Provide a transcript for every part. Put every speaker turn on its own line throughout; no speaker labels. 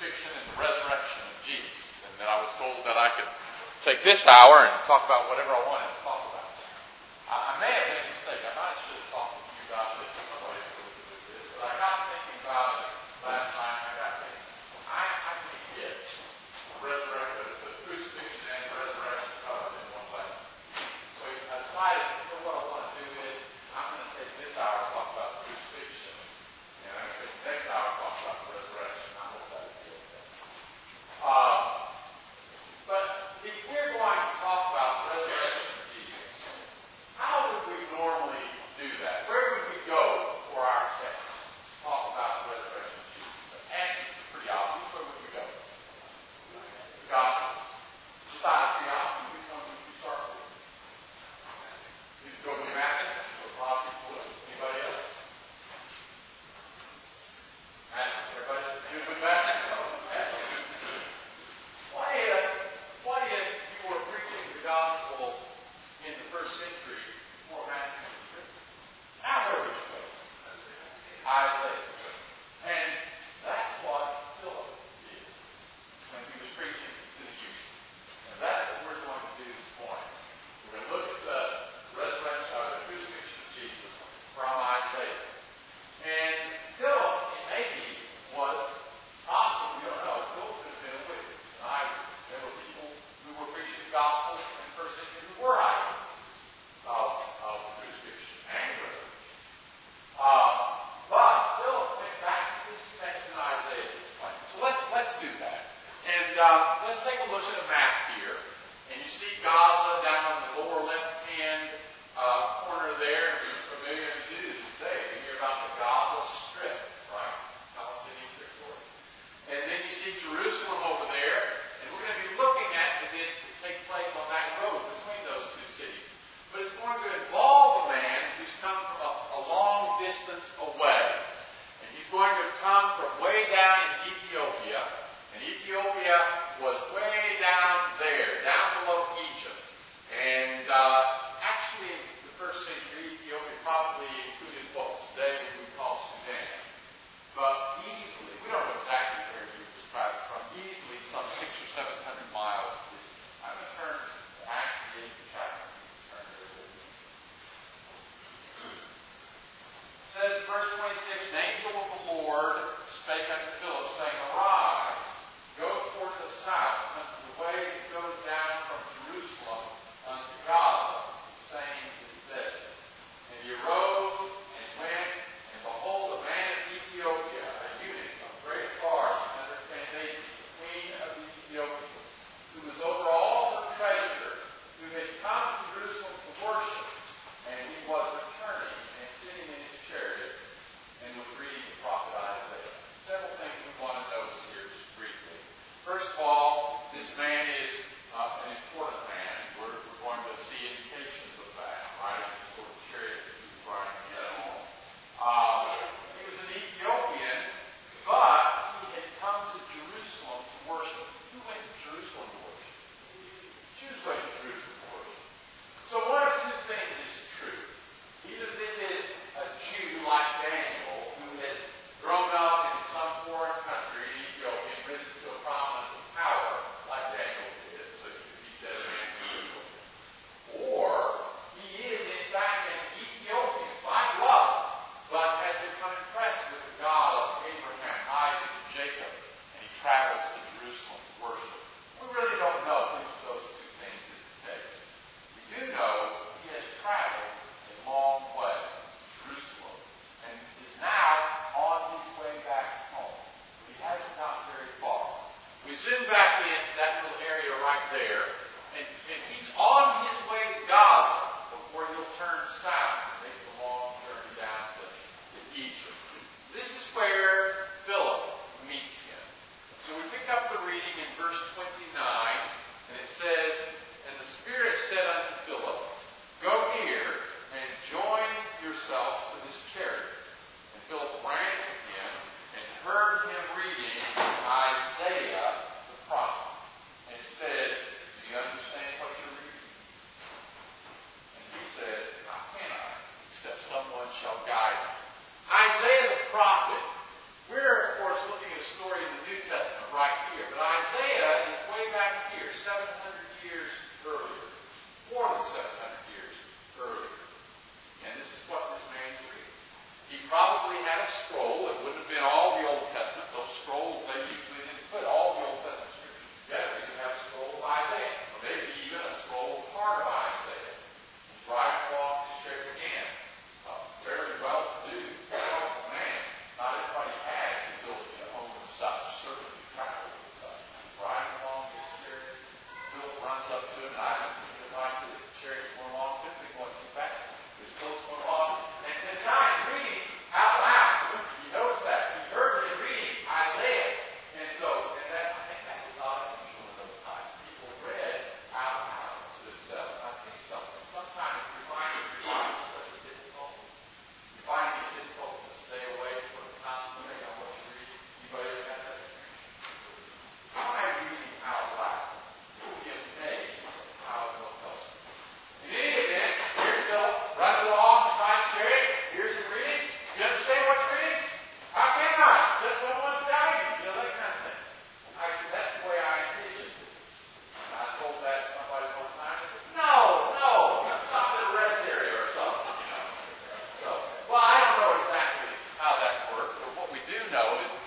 crucifixion and the resurrection of Jesus. And then I was told that I could take this hour and talk about whatever I wanted to talk about. I may have made a mistake. I might should have talked to you about this. Somebody could do this. But I got thinking about it last night. I got thinking, I can get the crucifixion and the resurrection covered in one lesson. So I decided what I want to do is I'm going to take this hour to talk about the crucifixion. And I'm going to take the next hour to talk about the resurrection. I hope that will be okay. But if we're going to talk about the resurrection of Jesus, how would we normally do that? Where would we go for our text to talk about the resurrection of Jesus? The answer is pretty obvious. Where would we go? The Gospel. Just out of curiosity, which one would you start with? You go with Matthew or possibly anybody else? Everybody good with Matthew? What if you were preaching the gospel in the first century before Matthew was written? Now where would you go? Isaiah. And that's what Philip did when he was preaching to the youth. And that's what we're going to do this morning. We're going to look at the resurrection or the crucifixion of Jesus from Isaiah. And Philip, maybe, was possible, we don't know. Philip could have been a witness. There were people who were preaching the gospel in the first century who were eyewitnesses of the crucifixion and the resurrection. But Philip went back to this text in Isaiah to explain it. So let's do that. And let's take a look at a map here. And you see Gaza down on the lower left-hand corner there. If you're familiar with it today, you hear about the Gaza Strip, right? Palestinian territory. And then you see Jerusalem over there. And we're going to be looking at events that take place on that road between those two cities. But it's going to involve a man who's come from a long distance away. And he's going to come from way down in Ethiopia. And Ethiopia was way down there, down below Egypt. And actually, in the first century, Ethiopia probably included what today we would call Sudan. But easily, we don't know exactly where he was traveling from, easily some 600 or 700 miles distant. I'm going to turn to Acts the 8th chapter. Turn there with me. It says in verse 26, an angel of the Lord spake unto Philip, saying, Arise, go toward the south, unto the way that goes down from Jerusalem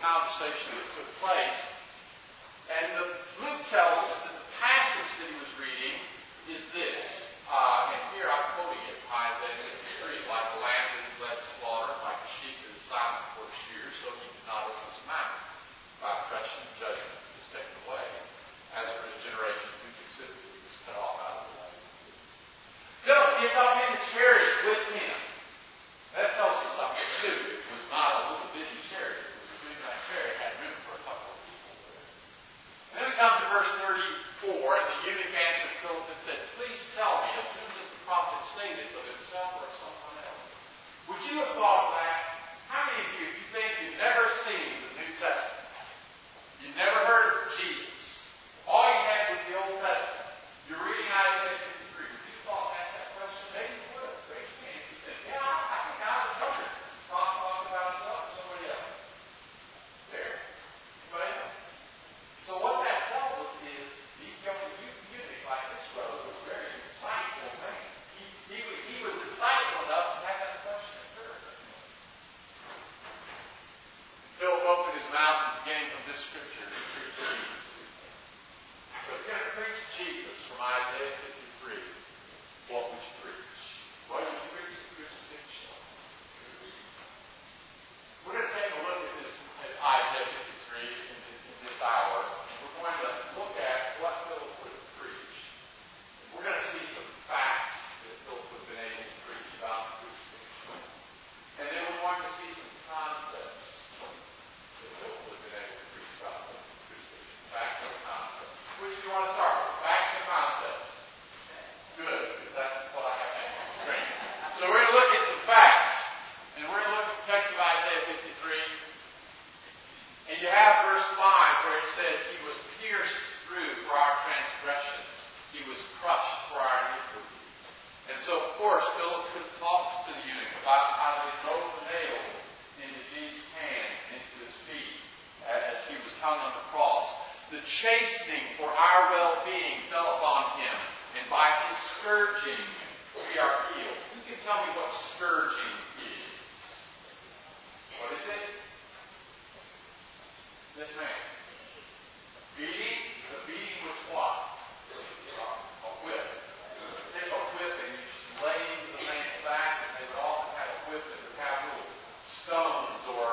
conversation that took place. And Luke tells us that the passage that he was reading is this. And here I'm quoting it from Isaiah 53. Like a lamb that is led to slaughter, like a sheep that is silent before its shears, so he did not open his mouth. By oppression and judgment is taken away. As for his generation, who considered it was cut off out of the land. Philip gets up in the chariot with him. That tells you something too. It was not a little bitty chariot. It was a big enough chariot. Had room for a couple of people there. And then we come to verse 34, and the eunuch answered Philip and said, "Please tell me, as soon as the prophet say this of himself or of someone else?" Would you have thought of that? How many of you think you've never seen the New Testament? You've never heard of Jesus. All you had was the Old Testament. You're reading Isaiah 53. Would you have thought to ask that question? Maybe you would. Raise your hand if you think, yeah, I think I was wondering. Prophet talking about himself or somebody else. There. Anybody else? So what that tells us is the young eunuch like this brother was a very insightful man. He was insightful enough to have that question occur. Philip opened his mouth and began from this scripture to preach Jesus. So if you're going to preach Jesus from Isaiah 53, what would you preach? What would you preach? The crucifixion. We're going to take a look at this at Isaiah 53 in this hour. We're going to look at what Philip would have preached. We're going to see some facts that Philip would have been able to preach about the crucifixion. And then we're going to see some concepts that Philip would have been able to preach about the crucifixion. Facts and concepts. Which do you want to start with? Facts and concepts. Good, because that's what I have next. Great. So we're going to look at some facts. And we're going to look at the text of Isaiah 53. And you have verse 5 where it says, "He was pierced through for our transgressions. He was crushed for our iniquities." And so, of course, Philip could have talked to the eunuch about how they drove the nail into Jesus' hands and into his feet as he was hung on the cross. The chastening for our well-being fell upon him, and by his scourging we are healed. Who can tell me what scourging is? What is it? Yes, ma'am. Beating? The beating was what? A whip. Take a whip and you lay the man's back, and they would often have a whip that would have little stones or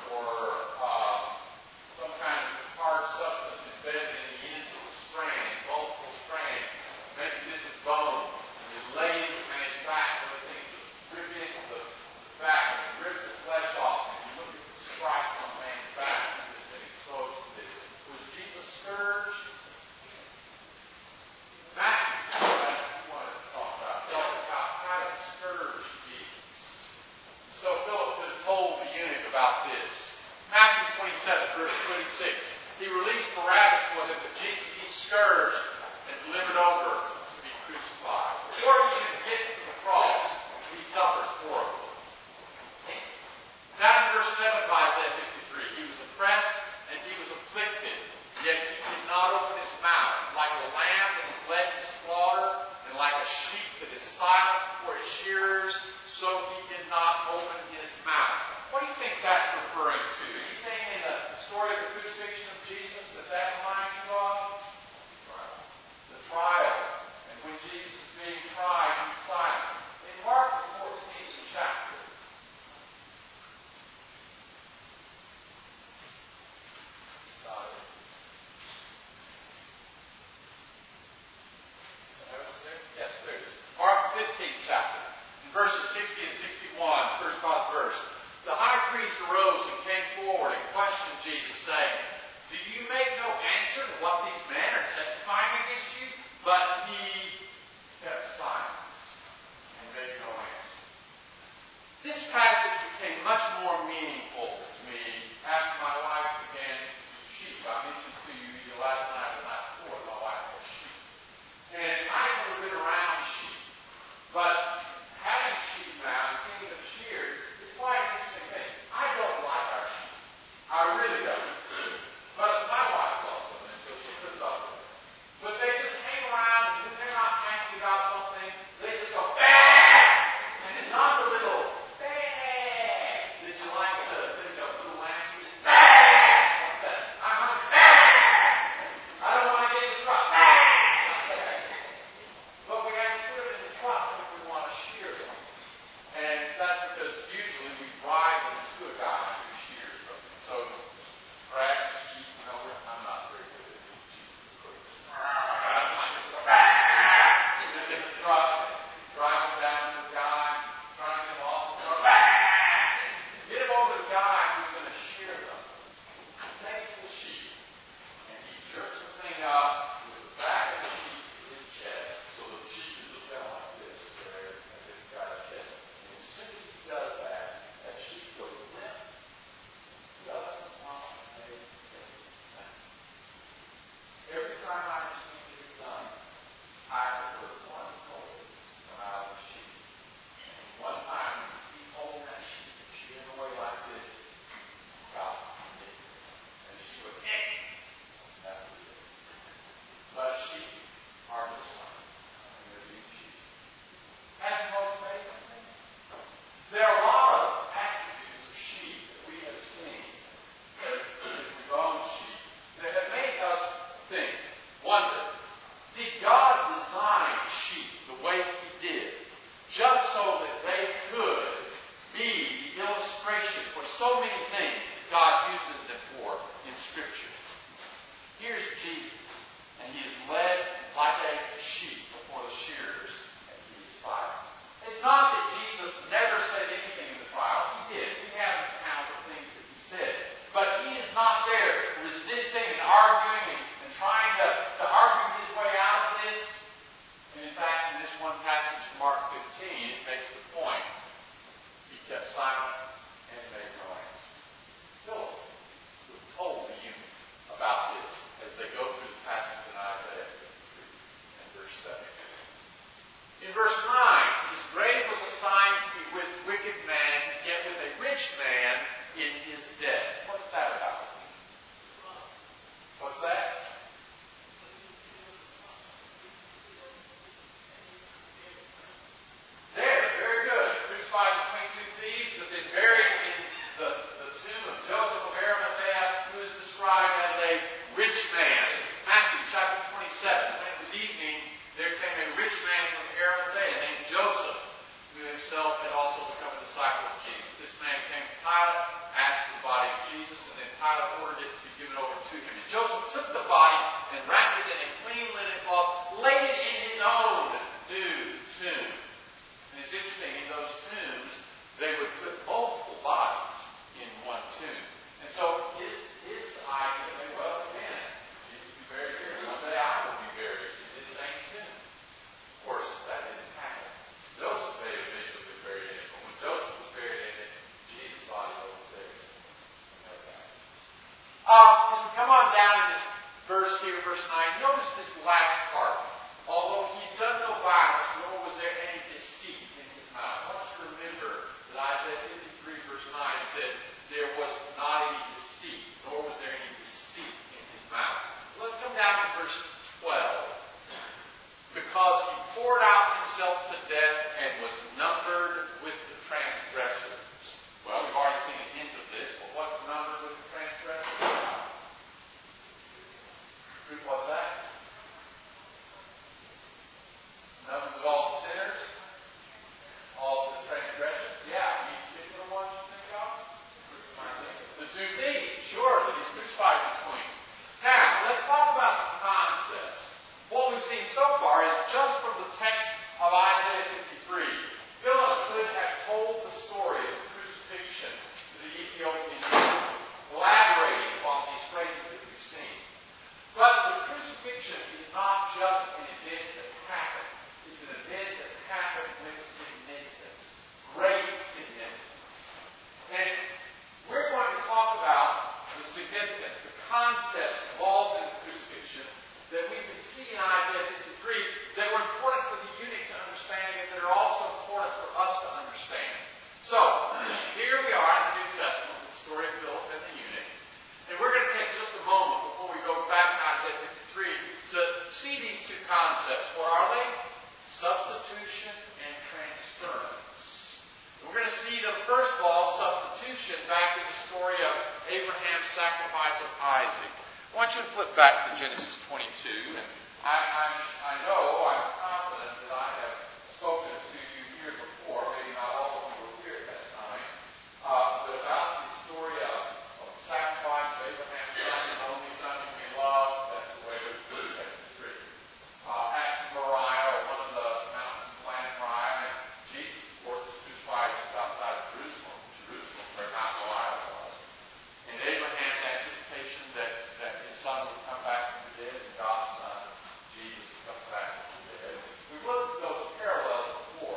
some kind of hard substance embedded in the ends of the strands, multiple strands. Maybe this is bone. And you lay the man's back, those things rip into the back and rip the flesh off. And you look at the stripes on the man's back and it's been exposed to this. Was Jesus scourged? Matthew, that's what we wanted to talk about. Tell us about how to scourge Jesus. So Philip could have told the eunuch about this. Matthew 27, verse 26. He released Barabbas for them, but Jesus he scourged and delivered over to be crucified. Before he even gets to the cross, he suffers horribly. Now in verse 7 of Isaiah 53, he was oppressed and he was afflicted, yet he did not open his mouth. Like a lamb that is led to slaughter, and like a sheep that is silent before its shearers, so he did not open his mouth. What do you think that's referring to? Anything in the story of the crucifixion of Jesus that reminds you of? The trial. And when Jesus is being tried, he's silent. In Mark the 14th chapter, yes, there it is. Mark 15th chapter, in verses 60 and 61, first part verse. The high priest arose and came forward and questioned Jesus, saying, "Do you make no answer to what these men are testifying against you?" But he kept silence and made no answer. This passage became much more meaningful to me after my wife began to keep sheep. I mentioned to you either last night or the night before my wife has sheep. And I've never been around sheep. But having sheep now and seeing them sheared is quite an interesting thing. I don't like our sheep. I really don't. But my wife loves them, and so she puts up with them. But they just hang around, and they're not arguing and trying to argue his way out of this. And in fact, in this one passage, Mark 15, it makes the point. He kept silent and made no answer. Philip told the eunuch about this as they go through the passage in Isaiah 53 and verse 7. In verse 9, his grave was assigned to be with wicked men, yet with a rich man in his death. What's that about? What's that? There, very good. Crucified between two thieves, but then buried in the tomb of Joseph of Arimathea, who is described as a rich man. Matthew chapter 27. When it was evening, there came a rich man from Arimathea named Joseph, who himself had also become a disciple of Jesus. This man came to Pilate, asked for the body of Jesus, and then Pilate ordered it to be given over to him. And Joseph took the body and wrapped it in a clean linen cloth, laid it in his own new tomb. And it's interesting, in those tombs, they would put multiple bodies in one tomb. And so his idea, well, man, Jesus will be buried here. One day I will be buried in this same tomb. Of course, that didn't happen. Joseph may have eventually been buried in it, but when Joseph was buried in it, Jesus' body wasn't there. We know that. As we come on down in this verse here, verse 9, notice this last part. Although he had done no violence, nor was there any deceit in his mouth. I want you to remember that Isaiah 53 verse 9 said there was not any deceit, nor was there any deceit in his mouth. Let's come down to verse 12. Because he poured out himself to death and was numbered with the transgressors. Well, we've already seen a hint of this, but what's numbered with the transgressors? What's that? Numbered with all the sinners? All the transgressors? Yeah, any particular ones you think of? The two thieves, sure, that he's crucified between. Now, let's talk about the concepts. What we've seen so far is just from the text of Isaiah 53. Philip could have told the story of the crucifixion to the Ethiopian eunuch, elaborating upon these phrases that we've seen. But the crucifixion is not just an event that happened. It's an event that happened with significance, great significance. And we're going to talk about the significance, the concepts involved in the crucifixion that we can see in Isaiah 53 that were important for the eunuch to understand and that are also important for us to understand. So, here we are in the New Testament, the story of Philip and the eunuch. And we're going to take just a moment before we go back to Isaiah 53 to see these two concepts. What are they? Substitution and transference. We're going to see them, first of all, substitution back in the story of Abraham's sacrifice of Isaac. I want you to flip back to Genesis 22. And I know, I'm confident that I have spoken to you here before. Maybe not all of you were here at that time. But about the story of the sacrifice of Abraham's son, his only son whom he loved. That's the way it was put in chapter 3. At Moriah, or one of the mountains of the land of Moriah, Jesus, of course, was crucified just outside of Jerusalem, where Mount Moriah was. And Abraham's anticipation that his son would come back from the dead, and God's son, Jesus, comes back from the dead. We've looked at those parallels before.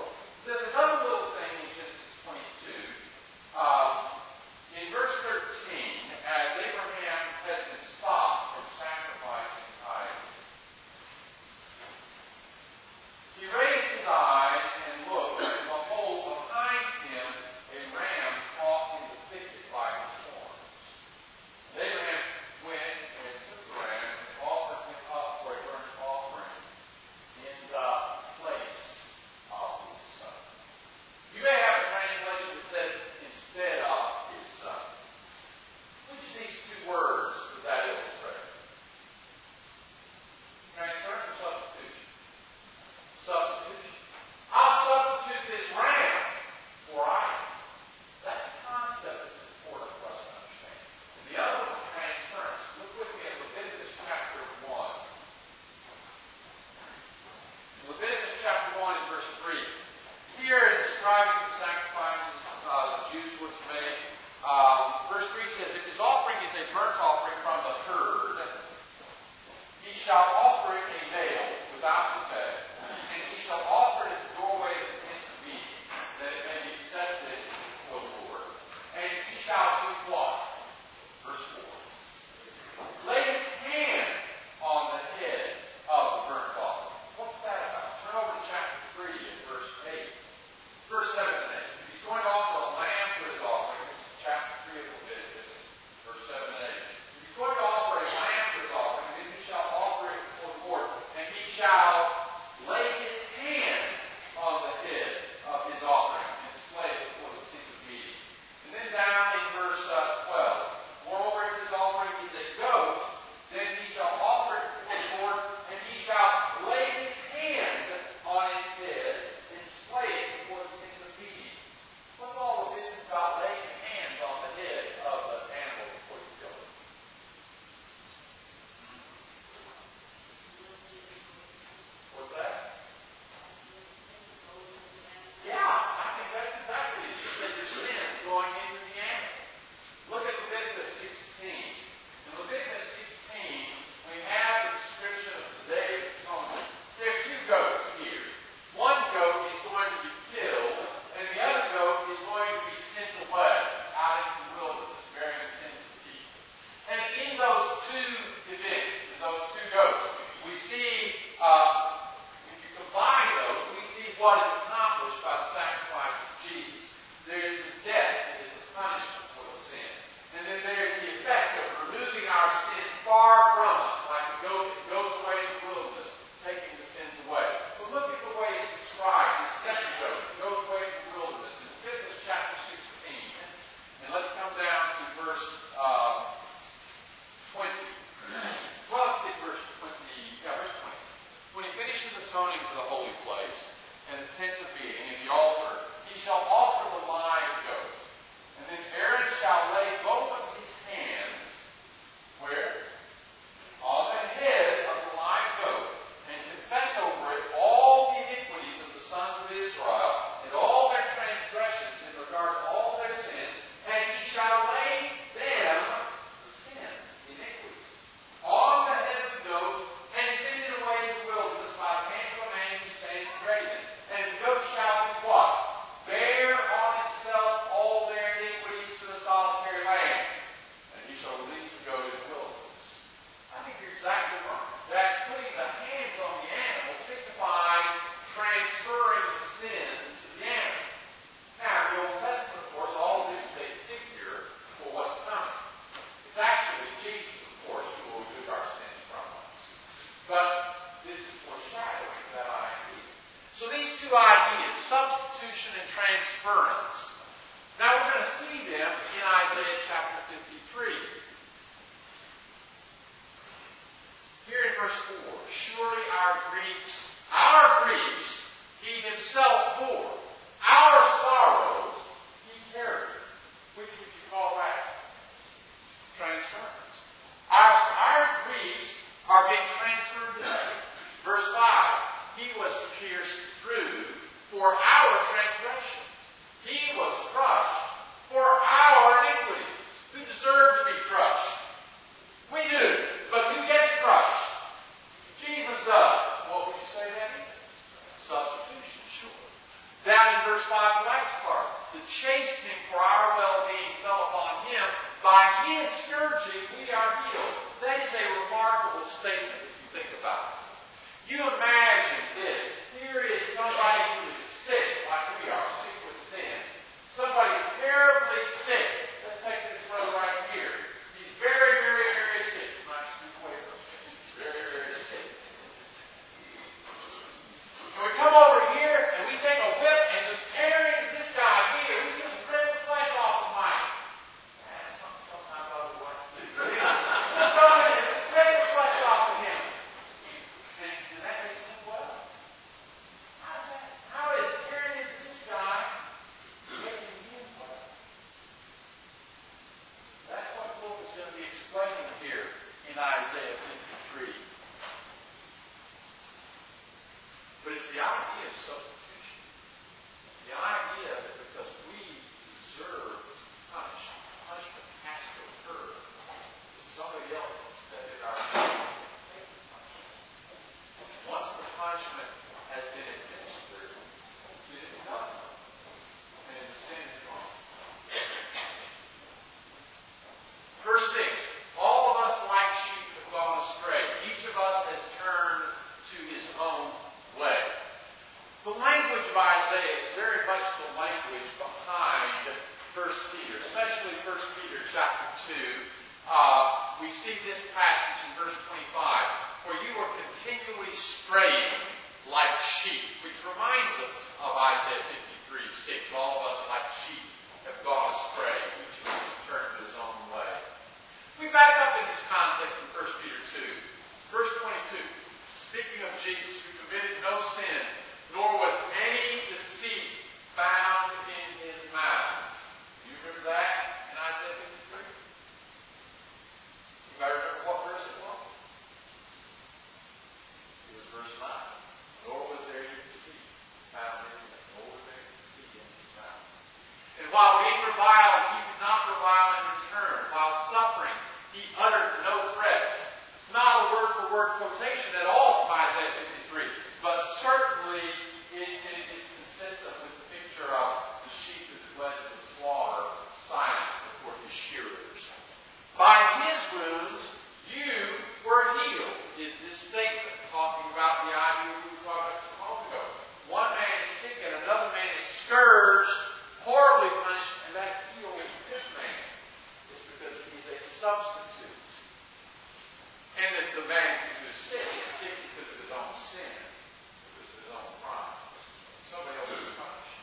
transference. Now we're going to see them in Isaiah chapter 53. Here in verse 4, surely our griefs, he himself bore. Our sorrows he carried. Which would you call that? Transference. Our griefs are being transferred today. Verse 5, he was pierced through for our transgressions. He was crushed for our iniquities. Who deserve to be crushed? We do. But who gets crushed? Jesus does. What would you say that is? Substitution, sure. Down in verse 5, the last part. The chastening for our well-being fell upon him. By his scourging we are healed. That is a remarkable statement if you think about it. You imagine this. Here is somebody who is sick, like we are, sick with sin. Somebody terribly sick. Let's take this brother right here. He's very, very, very sick. He's very, very sick. And we come over here and we take a whip and just tear into this guy here. We just rip the flesh off of Mike. That's something sometimes I would like to do. Just go in and just take the flesh off of him. And does that make him well? How is tearing into this guy making him well? That's what Philip is going to be explaining here in Isaiah 53. But it's the idea of substitution. It's the idea that because we deserve punishment, punishment has to occur. Somebody else instead in our life can take the punishment. Once the punishment has been administered, it is done. And the sin is gone. Verse 6. All of us like sheep have gone astray. Each of us has turned to his own way. The language of Isaiah is very much the language behind 1 Peter, especially 1 Peter chapter 2. We see this passage in verse 25, where you are continually straying like sheep, which reminds us of Isaiah 53:6. All of us like sheep have gone astray. Each of us has turned to his own way. We back up in this context in 1 Peter 2. Verse 22. Speaking of Jesus, who committed no sin, nor was any deceit found in his mouth. Do you remember that in Isaiah 53? Anybody remember what verse it was? It was verse 9. Nor was there any deceit found in him, nor was there any deceit in his mouth. And while being reviled, he did not revile in return. While suffering, he uttered no threats. It's not a word-for-word quotation at all from Isaiah 53, but certainly it's consistent with the picture of the sheep that is led to the slaughter, silent before his shearers. By his wounds you were healed, is this statement talking about the idea we were talking about just a moment ago. One man is sick and another man is scourged, horribly punished, and that heals this man. It's because he's a substitute. And if the man who is sick because of his own sin, because of his own crime. Somebody else is punished.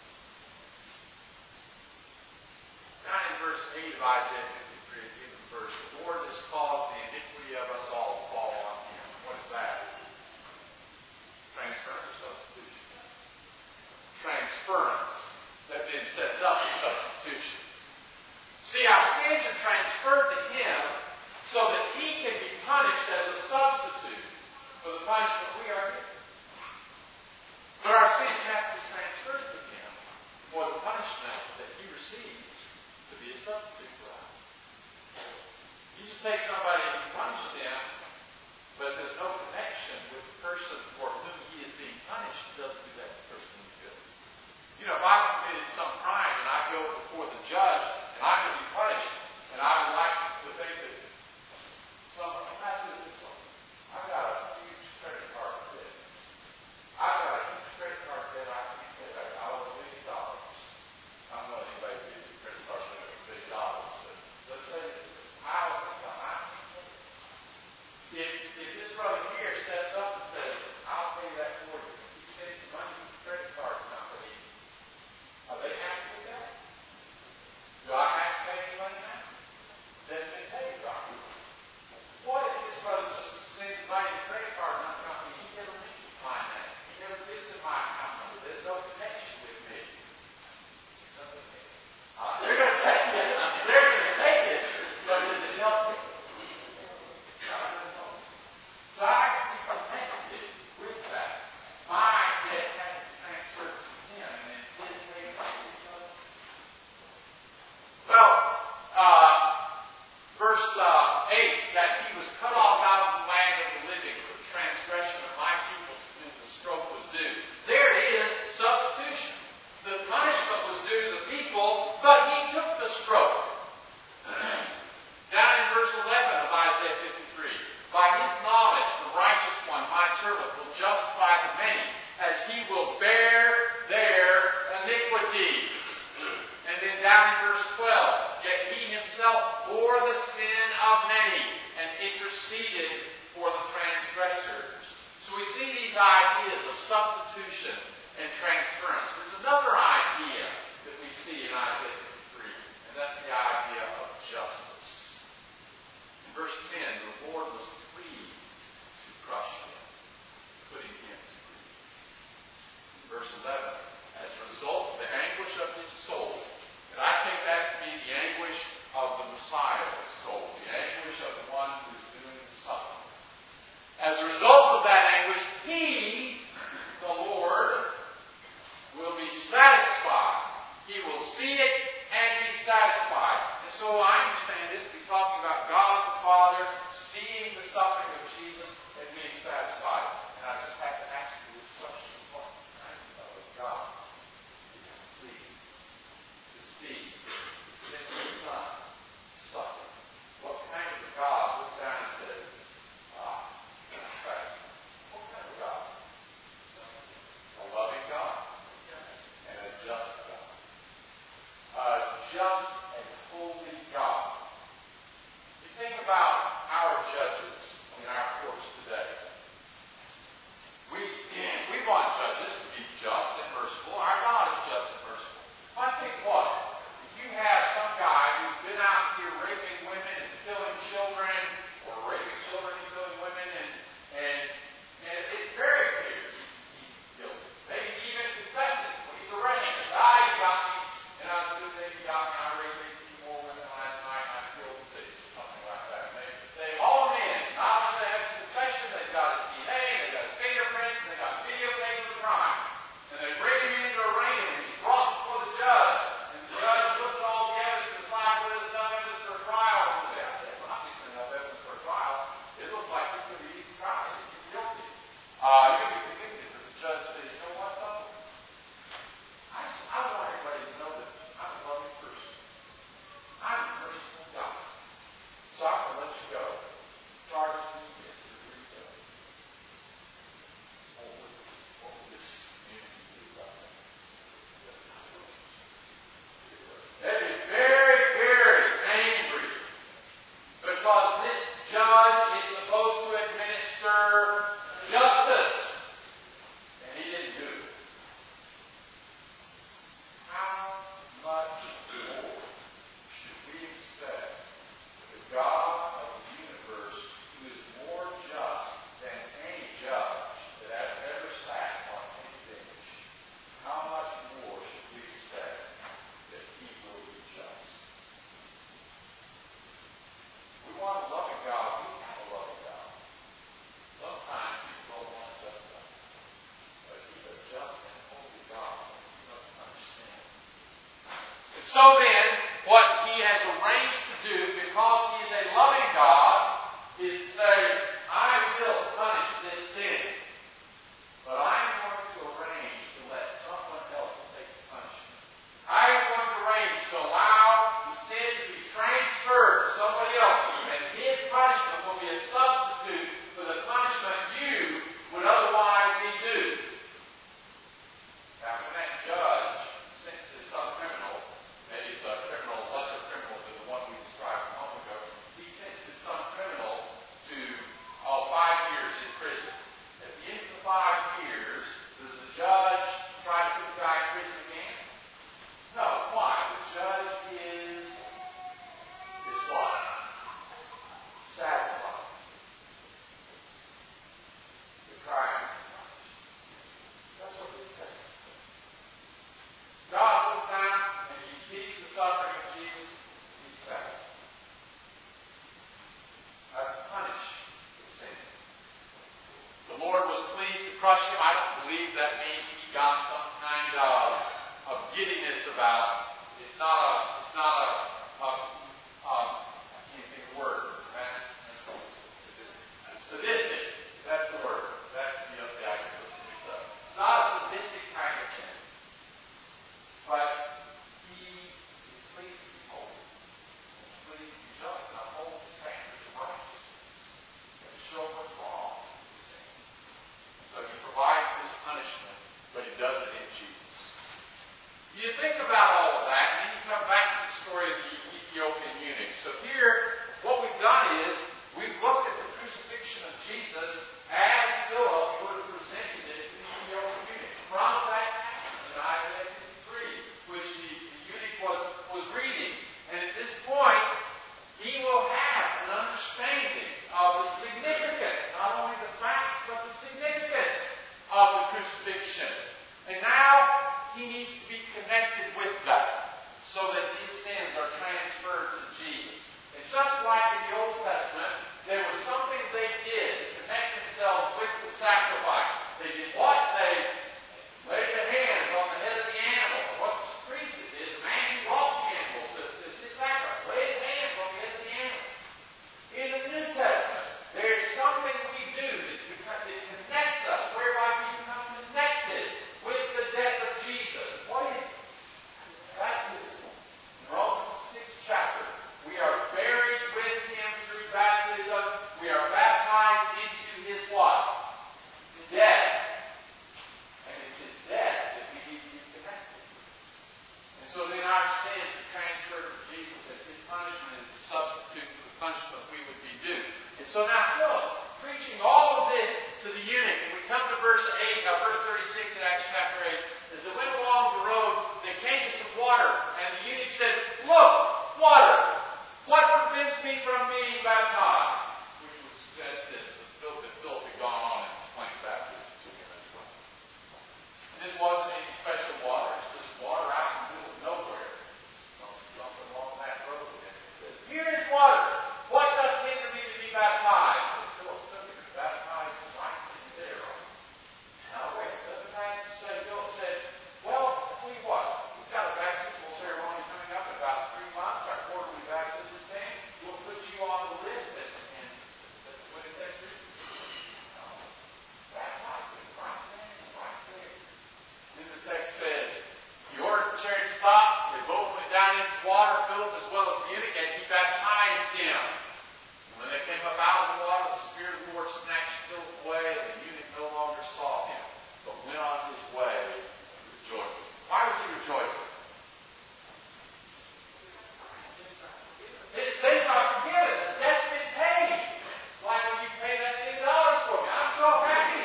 Down in verse 8 of Isaiah 53, a given verse, the Lord has caused the iniquity of us all to fall on him. What is that? Transference or substitution? Transference. That then sets up the substitution. See, our sins are transferred to him so that he can be punished as a substitute for the punishment we are given. But our sins have to be transferred to him for the punishment that he receives to be a substitute for us. You just take somebody and you punish them, but there's no connection with the person for whom he is being punished. It doesn't do that to the person who's good. You know, if I committed some crime and I go before the judge and I'm going to be punished, and I would like to think that I've got a huge credit card debt. I've got a huge credit card debt I can't pay back. I owe $1 million. I don't know anybody who gives you credit card debt of $1 million, but let's say I owe $1 million. If this brother here says, interceded for the transgressors. So we see these ideas of substitution and transference. There's another idea that we see in Isaiah 53, and that's the idea of justice. In verse 10, the Lord was pleased to crush him, putting him to grief. In verse 11, as a result of the anguish of his soul, and I take that to be the anguish of the Messiah's soul, the anguish of the one who is doing the suffering. As a result of that anguish, he, the Lord, will be satisfied. He will see it and be satisfied. And so I understand this to be talking about God the Father seeing the suffering of Jesus and being satisfied. And I just have to ask you this question. What kind of God is pleased to see the sinful Son suffer? What kind of God looks down and says, that's satisfied? What kind of God? A loving God and a just God. A just and holy God. You think about our judges in our courts today. We want judges to be just and merciful. Our God is just and merciful. Well, I think what? If you have some guy who's been out here raping women and killing children, or raping children and killing women, and it's very clear he's guilty. Maybe even confessing when he's arrested. He got me, and I was a good thing he got me. I raped 18 more women last night, and I killed 6, or something like that. They haul him in. Not only do they have his confession, they've got his DNA, they've got his fingerprints, they've got videotapes of the crime. And they bring him in to arraign him, and he's brought before the judge. And the judge looks at all the evidence and decides whether there's enough evidence for a trial. And they say, well, not even enough evidence for a trial. It looks like he's going to be tried. He's guilty. You're going to be convicted. But the judge says, you know what, though? I want everybody to know that I'm a loving person. I'm a merciful God. So I'm going to let you go. Charge dismissed. Here you go. What would this community do about that? They'd be very, very angry because this judge is supposed to administer justice, and he didn't do it. How much more should we expect the God of the universe, who is more just than any judge that has ever sat on any bench? How much more should we expect that he will be just? We want a loving God. We have a loving God. Sometimes people don't want a just God. But he's a just and holy God. He must understand. And so then, what he has arranged to do, because he is a loving God, is to say, I will punish this sin. But I'm going to arrange to let someone else take the punishment. I am going to arrange to allow the sin to be transferred to somebody else. And his punishment will be a substitute for the punishment you would otherwise be due. Now, when that judge sentences some criminal, maybe it's a criminal, lesser criminal than the one we described a moment ago, he sentences some criminal to 5 years in prison. At the end of the 5 years, does the judge try to put the guy in prison again? No. Why? The judge is what? Satisfied. The crime is punished. That's what this text says. God looks down and he sees the suffering of Jesus. He's satisfied. I've punished the sin. The Lord was pleased to crush him. I don't believe that means he got some kind of giddiness about it. It's not a I can't think of the word. That's sadistic. That's the word. That's the idea of sadistic. It's not a sadistic kind of sin. But he is pleased to be holy. He's pleased to be just and uphold the standards of righteousness. And to show what's wrong with sin. So he provides this punishment so now Philip, preaching all of this to the eunuch, and we come to verse 36 in Acts chapter 8. As they went along the road, they came to some water, and the eunuch said, "Look, water! What prevents me from being baptized?" Which would suggest that Philip had gone on and explained baptism to him as well. And this wasn't any special water, it's just water out in the middle of nowhere. Something along that road. And it says, "Here is water. What doth hinder me to be baptized?" And Philip took him and baptized him right there. Now wait, doesn't that say, Philip said, "Well, I'll tell you what, we've got a baptismal ceremony coming up in about 3 months, our quarterly baptism thing. We'll put you on the list and what is that? Baptize him right then and right there." Then the text says, he ordered the chariot to stop. They both went down into the water, Philip as well as the eunuch, and he baptized him. And when they came up out of the water, the Spirit of the Lord snatched Philip away, and the eunuch no longer saw him, but went on his way rejoicing. Why was he rejoicing? His sins are forgiven. The debt's been paid. Like when you pay that $10 for me. I'm so happy.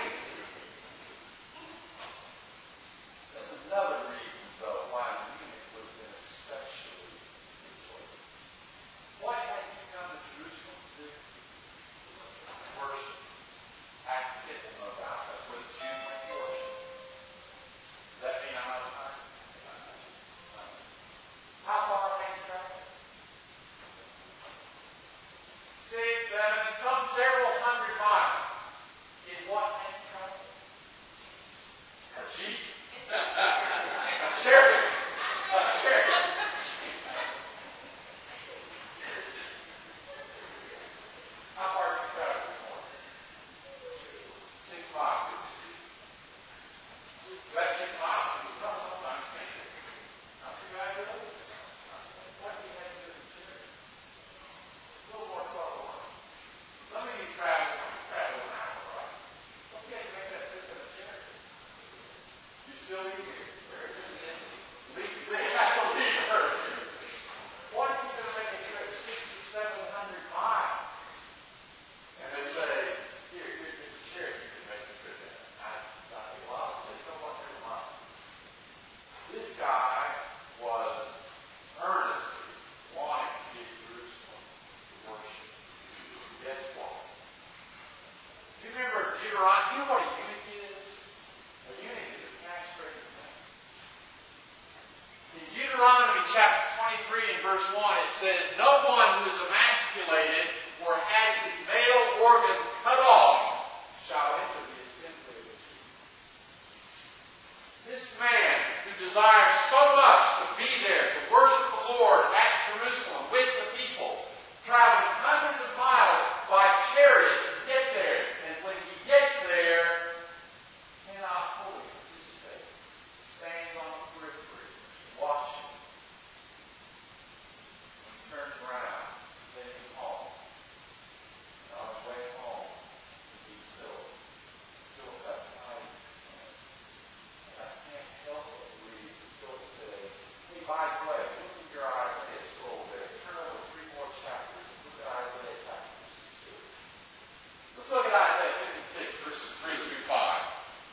There's another reason, though, why the eunuch would have been especially rejoicing. What had he come to Jerusalem to do? Worship. Active, no doubt. That's where the Jews went to worship. Does that mean I'm out of time? How far had he traveled? 6, 7, several hundred miles. In what had he traveled? A Jeep? A chariot? A chariot. How far did you travel this morning? 6 miles. That 6 miles is not sometimes painful. Not too bad at all. What do you have to do with the chariot? A little more trouble. Some of you travel an hour, right? Okay, make that trip in a chariot. You still need it. They have to leave her. What if you're going to make a trip 600 or 700 miles? And they say, here's the chariot, you can make the trip in. I think, well, just know what never mind. This guy was earnestly wanting to get to Jerusalem to worship. Guess what? Do you remember Deuteronomy? Do you know what a eunuch is? A eunuch is a castrated man. In Deuteronomy chapter 23 and verse 1, it says, "No one who is emasculated or has his male organ cut off shall enter the assembly of the king." This man who desires so much to be there, to worship the Lord at Jerusalem with the people, traveling hundreds of miles by chariot to get there. And when he gets there, cannot fully participate. Stands on the periphery, watching. When he turns around, heading home. And on his way home, he meets Philip. Philip baptizes him. And I can't help but believe that Philip says, "Hey, by the way, look at your Isaiah scroll there. Turn over 3 more chapters and look at Isaiah chapter 56. Let's look at Isaiah 56, verses 3 through 5.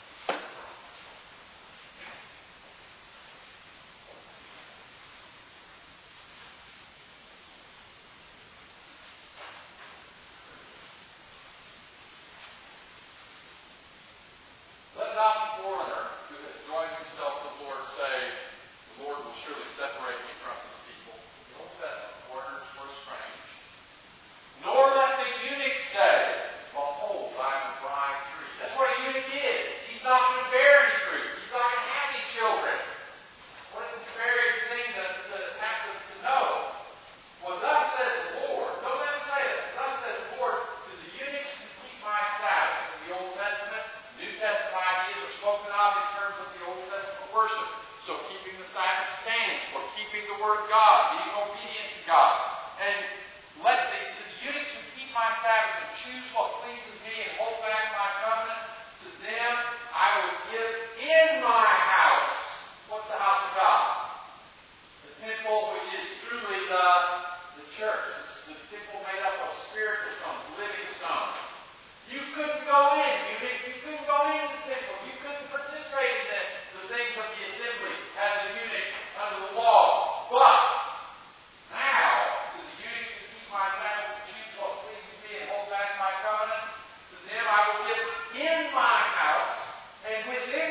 "Let not the foreigner who has joined himself to the Lord say, The Lord will surely separate me from his people." The Old Testament foreigners were strange. "Nor let the eunuch say, Behold, I am a dry tree." That's what a eunuch is. He's not going to bear any fruit. He's not going to have any children. What a disparaging thing to have to know. "Well, thus says the Lord." Don't let him say that. "Thus says the Lord, to the eunuchs who keep my Sabbaths." In the Old Testament, New Testament ideas are spoken of in terms of the Old Testament worship. So keeping the Sabbath stands for keeping the Word of God, being obedient to God. And to the eunuchs who keep my Sabbaths and choose what pleases me and hold back my covenant, to them I will give in my house. What's the house of God? The temple, which is truly the church. It's the temple made up of spiritual stones, living stones. my covenant to them. I will give in my house and within